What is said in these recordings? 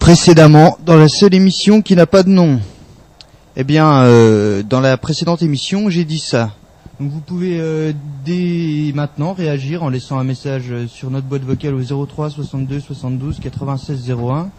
Précédemment, dans la seule émission qui n'a pas de nom. Eh bien, dans la précédente émission, j'ai dit ça. Donc vous pouvez dès maintenant réagir en laissant un message sur notre boîte vocale au 03 62 72 96 01.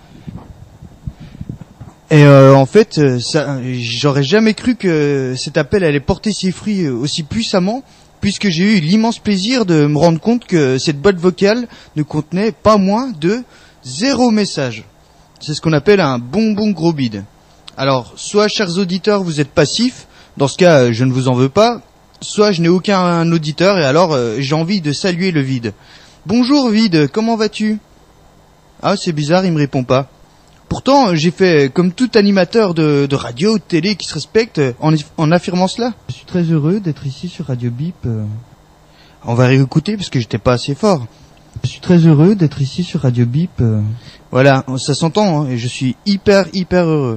Et en fait, j'aurais jamais cru que cet appel allait porter ses fruits aussi puissamment, puisque j'ai eu l'immense plaisir de me rendre compte que cette boîte vocale ne contenait pas moins de 0 message. C'est ce qu'on appelle un bonbon gros bide. Alors, soit, chers auditeurs, vous êtes passifs, dans ce cas, je ne vous en veux pas, soit je n'ai aucun auditeur, et alors j'ai envie de saluer le vide. Bonjour vide, comment vas-tu? Ah, c'est bizarre, il me répond pas. Pourtant, j'ai fait comme tout animateur de radio ou de télé qui se respecte en affirmant cela. Je suis très heureux d'être ici sur Radio Bip. On va réécouter parce que j'étais pas assez fort. Je suis très heureux d'être ici sur Radio Bip. Voilà, ça s'entend, hein, et je suis hyper heureux.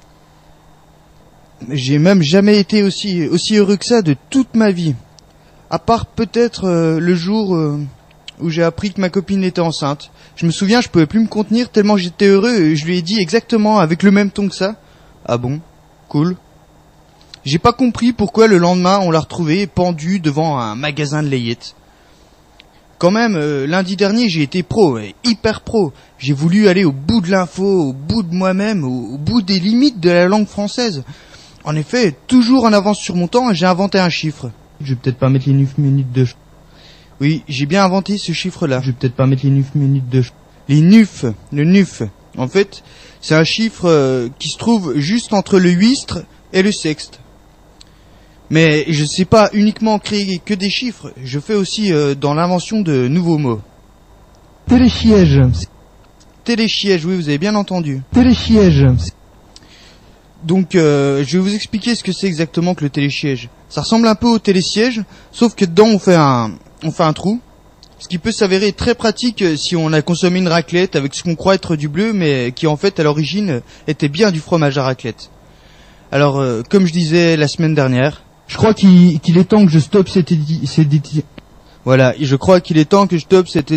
J'ai même jamais été aussi heureux que ça de toute ma vie. À part peut-être le jour où j'ai appris que ma copine était enceinte. Je me souviens, je pouvais plus me contenir tellement j'étais heureux et je lui ai dit exactement avec le même ton que ça. Ah bon? Cool. J'ai pas compris pourquoi le lendemain on l'a retrouvée pendue devant un magasin de layettes. Quand même, lundi dernier, j'ai été hyper pro. J'ai voulu aller au bout de l'info, au bout de moi-même, au bout des limites de la langue française. En effet, toujours en avance sur mon temps, j'ai inventé un chiffre. Je vais peut-être pas mettre les 9 minutes de... Oui, j'ai bien inventé ce chiffre-là. Je vais peut-être pas mettre les 9 minutes de... Les nufs, le nuf. En fait, c'est un chiffre qui se trouve juste entre le huître et le sexte. Mais je sais pas uniquement créer que des chiffres, je fais aussi dans l'invention de nouveaux mots. Télésiège. Télésiège, oui, vous avez bien entendu. Télésiège. Donc, je vais vous expliquer ce que c'est exactement que le télésiège. Ça ressemble un peu au télésiège, sauf que dedans on fait un trou. Ce qui peut s'avérer très pratique si on a consommé une raclette avec ce qu'on croit être du bleu, mais qui en fait à l'origine était bien du fromage à raclette. Alors, comme je disais la semaine dernière, je crois qu'il est temps que je stoppe cette Voilà, je crois qu'il est temps que je stoppe cette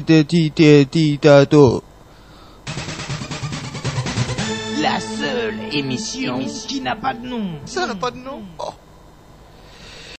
La seule émission qui n'a pas de nom. Ça n'a pas de nom. Oh.